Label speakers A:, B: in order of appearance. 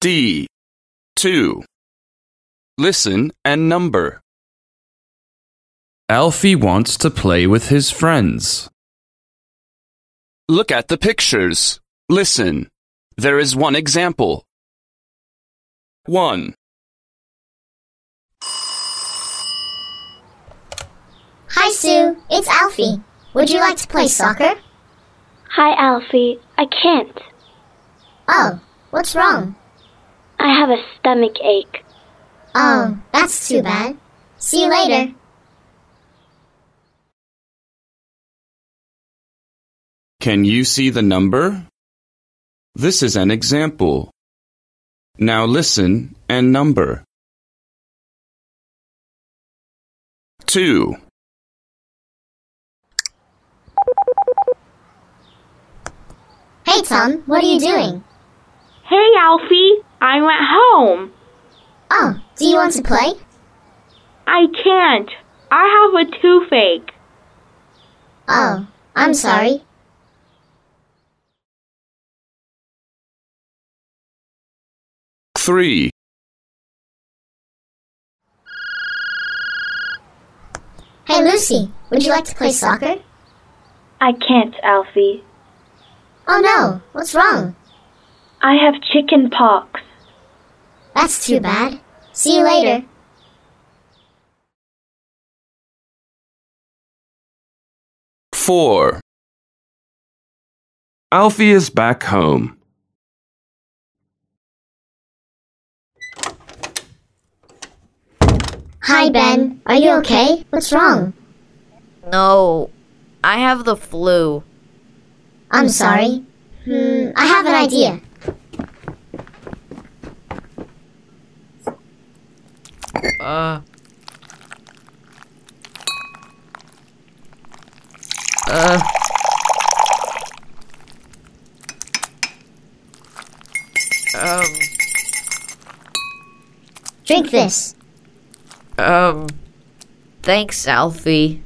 A: D. 2. Listen and number.
B: Alfie wants to play with his friends.
A: Look at the pictures. Listen. There is one example. 1.
C: Hi, Sue. It's Alfie. Would you like to play soccer?
D: Hi, Alfie. I can't.
C: Oh, what's wrong?
D: I have a stomach ache.
C: Oh, that's too bad. See you later.
A: Can you see the number? This is an example. Now listen and number. 2.
C: Hey, Tom. What are you doing?
E: Hey, Alfie. I'm at home.
C: Oh, do you want to play?
E: I can't. I have a toothache.
C: Oh, I'm sorry.
A: 3.
C: Hey, Lucy. Would you like to play soccer?
D: I can't, Alfie.
C: Oh, no. What's wrong?
D: I have chicken pox.
C: That's too bad. See you later.
A: Four. Alfie is back home.
C: Hi, Ben. Are you okay? What's wrong?
F: No, I have the flu.
C: I'm sorry. I have an idea.
F: Uh,
C: Drink this.
F: thanks, Alfie.